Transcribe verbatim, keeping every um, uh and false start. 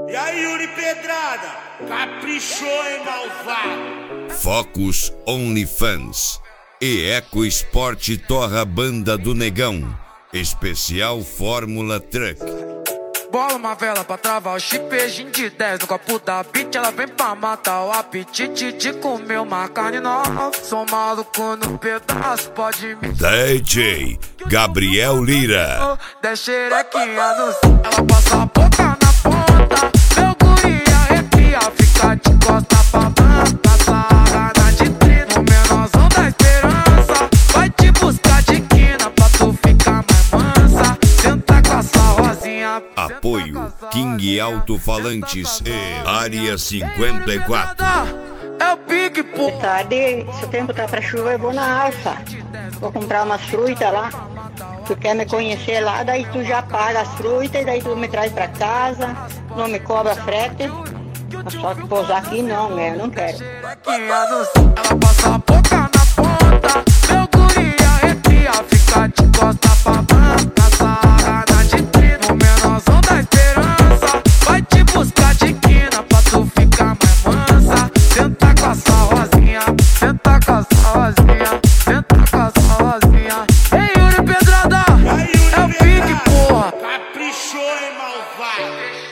E aí, Yuri Pedrada, caprichou, hein, malvado? Focus OnlyFans e Eco Esporte Torra Banda do Negão. Especial Fórmula Truck. Bola uma vela pra travar o chipejinho de dez no copo da beat. Ela vem pra matar o apetite de comer uma carne nova. Sou maluco no pedaço, pode me... D J Gabriel Lira. Dez xerequinha no céu, ela passa a boca na ponta. Meu guri arrepia, fica de costa pra banca. Sarada de trino, o menorzão da esperança. Vai te buscar de quina pra tu ficar mais mansa. Tenta com essa rosinha. Apoio King Alto-Falantes e Área cinquenta e quatro. É o Big Pô. Tarde, se o tempo tá pra chuva, eu vou na Alfa. Vou comprar umas frutas lá. Tu quer me conhecer lá, daí tu já paga as frutas e daí tu me traz pra casa. Não me cobra frete. Só que pousar aqui não, né? Eu não quero. Ela passa a boca na ponta. Meu guri arrepia, fica de costa pra banca. Sarada de trino, o menorzão da esperança. Vai te buscar de quina pra tu ficar mais mansa. Senta com essa rosinha, senta com essa rosinha, senta com essa rosinha. Ei, Yuri Pedrada, é o Big, porra. Caprichou, hein, malvado?